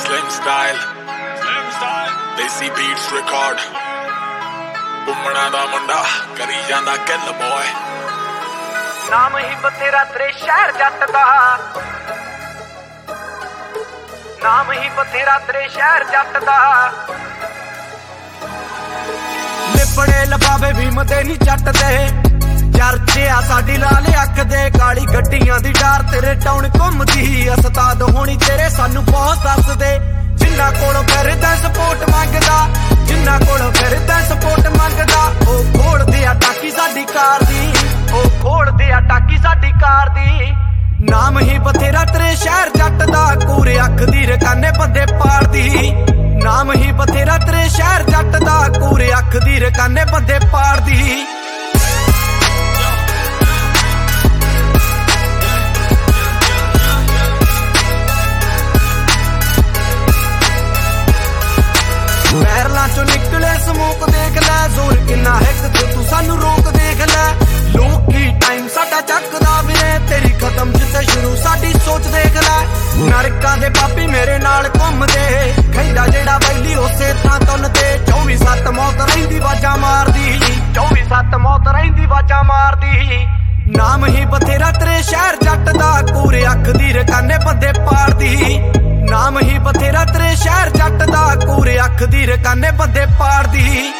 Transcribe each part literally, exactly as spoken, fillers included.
Slim style, Slim style, Desi Beats record. Umna da munda, kari janda kill boy. ਨਾਮ ਹੀ ਬਥੇਰਾ ਤੇਰੇ ਸ਼ਹਿਰ ਜੱਟ ਦਾ, ਨਾਮ ਹੀ ਬਥੇਰਾ ਤੇਰੇ ਸ਼ਹਿਰ ਜੱਟ ਦਾ। ਲਿਪੜੇ ਲਫਾਵੇ ਭੀਮ ਦੇ ਨੀ ਜੱਟ ਦੇ, ਚਰਚੇ ਆ ਸਾਡੀ ਲਾਲ ਅੱਖ ਦੇ। ਕਾਲੀ ਗੱਡੀਆਂ ਦੀ ਡਾਰ ਤੇਰੇ ਟਾਉਣ ਘੁੰਮਦੀ, ਉਸਤਾਦ ਹੋਣੀ ਤੇਰੇ ਸਾਨੂੰ ਬਹੁਤ ਦੱਸਦੇ। ਜਿੰਨਾ ਕੋਲੋਂ ਫਿਰਦਾ ਸਪੋਰਟ ਮੰਗਦਾ, ਜਿੰਨਾ ਕੋਲੋਂ ਫਿਰਦਾ ਸਪੋਰਟ ਮੰਗਦਾ, ਉਹ ਖੋਲਦੇ ਆ ਟਾਕੀ ਸਾਡੀ ਕਾਰ ਦੀ, ਉਹ ਖੋਲਦੇ ਆ ਟਾਕੀ ਸਾਡੀ ਕਾਰ ਦੀ। ਨਾਮ ਹੀ ਬਥੇਰਾ ਤੇਰੇ ਸ਼ਹਿਰ ਜੱਟ ਦਾ, ਕੂਰੇ ਅੱਖ ਦੀ ਰਕਾਨੇ ਬੰਦੇ ਪਾੜਦੀ। ਨਾਮ ਹੀ ਬਥੇਰਾ ਤੇਰੇ ਸ਼ਹਿਰ ਜੱਟ ਦਾ, ਕੂਰੇ ਅੱਖ ਦੀ ਰਕਾਨੇ ਬੰਦੇ ਪਾੜਦੀ। ਪੈਰਲਾਂ ਚੋਂ ਨਿਕਲੇ ਸਮੋਕ ਦੇਖ ਲੈ, ਜ਼ੋਰ ਕਿੰਨਾ ਹੈ ਕਿ ਤੂੰ ਸਾਨੂੰ ਰੋਕ ਦੇਖ ਲੈ। ਲੋਕੀ ਟਾਈਮ ਸਾਡਾ ਚੱਕਦਾ ਵੀਰੇ, ਤੇਰੀ ਖਤਮ ਜਿੱਥੇ ਸ਼ੁਰੂ ਸਾਡੀ ਸੋਚ ਦੇਖ ਲੈ। ਨਰਕਾਂ ਦੇ ਪਾਪੀ ਮੇਰੇ ਨਾਲ ਘੁੰਮਦੇ, ਖੈਂਦਾ ਜਿਹੜਾ ਬੈਲੀ ਉਸੇ ਥਾਂ ਤੁੰਨ ਤੇ। ਚੌਵੀ ਸੱਤ ਮੌਤ ਰਹਿੰਦੀ ਵਾਜਾਂ ਮਾਰਦੀ, ਚੌਵੀ ਸੱਤ ਮੌਤ ਰਹਿੰਦੀ ਵਾਜਾਂ ਮਾਰਦੀ। ਨਾਮ ਹੀ ਬਥੇਰਾ ਤੇਰੇ ਸ਼ਹਿਰ ਜੱਟ ਦਾ, ਕੂਰੇ ਅੱਖ ਦੀ ਰਕਾਨੇ ਬੰਦੇ ਪਾੜਦੀ। ਨਾਮ ਹੀ ਬਥੇਰਾ ਤੇਰੇ ਸ਼ਹਿਰ ਜੱਟ ਦਾ, ਕੂਰੇ ਅੱਖ ਦੀ ਰਕਾਨੇ ਬੰਦੇ ਪਾੜਦੀ।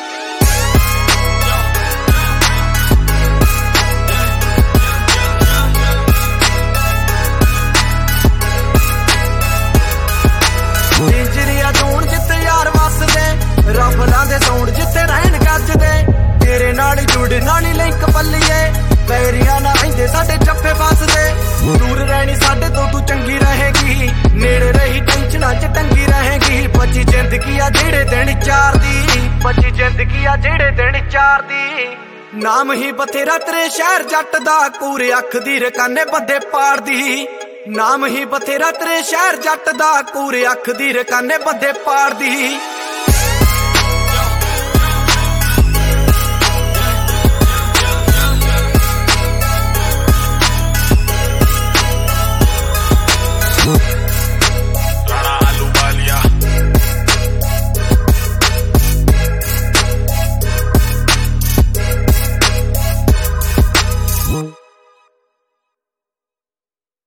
ਇੰਜਰੀਆ ਜੋਣ ਜਿੱਥੇ ਯਾਰ ਵਸਦੇ, ਰੱਬ ਨਾਂ ਦੇ ਸੌਣ ਜਿੱਥੇ ਰਹਿਣ ਗੱਜਦੇ। ਤੇਰੇ ਨਾਲ ਜੁੜਨਾ ਨੀ ਲਿੰਕ ਪੱਲੀਏ, ਪੈਰੀਆਂ ਨਾ ਰਹਿੰਦੇ ਸਾਡੇ ਜੱਫੇ ਵੱਸਦੇ। ਦੂਰ ਰਹਿਣੀ ਸਾਡੇ ਤੋਂ ਤੂੰ ਚੰਗੀ ਰਹੇਗੀ, ਨੇੜੇ ਰਹੀ ਟੈਨਸ਼ਨਾਂ ਚ ਟੰਗੀ ਰਹੇਗੀ। ਬਚੀ ਜ਼ਿੰਦਗੀ ਆ ਜਿਹੜੇ ਦਿਨ ਚਾਰ ਦੀ, ਬਚੀ ਜ਼ਿੰਦਗੀ ਆ ਜਿਹੜੇ ਦਿਨ ਚਾਰ ਦੀ। ਨਾਮ ਹੀ ਬਥੇਰਾ ਤੇਰੇ ਸ਼ਹਿਰ ਜੱਟ ਦਾ, ਕੂਰੇ ਅੱਖ ਦੀ ਰਕਾਨੇ ਬੰਦੇ ਪਾੜਦੀ। ਨਾਮ ਹੀ ਬਥੇਰਾ ਤੇਰੇ ਸ਼ਹਿਰ ਜੱਟ ਦਾ, ਕੂਰੇ ਅੱਖ ਦੀ ਰਕਾਨੇ ਬੰਦੇ ਪਾੜਦੀ।